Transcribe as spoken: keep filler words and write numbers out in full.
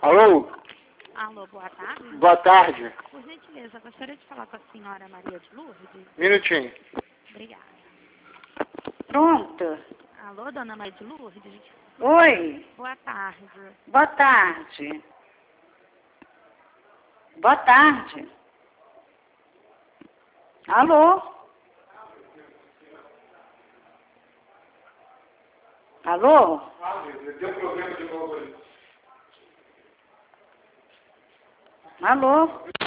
Alô? Alô, boa tarde. Boa tarde. Por gentileza, gostaria de falar com a senhora Maria de Lourdes. Minutinho. Obrigada. Pronto. Alô, dona Maria de Lourdes? Oi. Boa tarde. Boa tarde. Boa tarde. Alô? Alô? Deu problema de novo ali. Alô?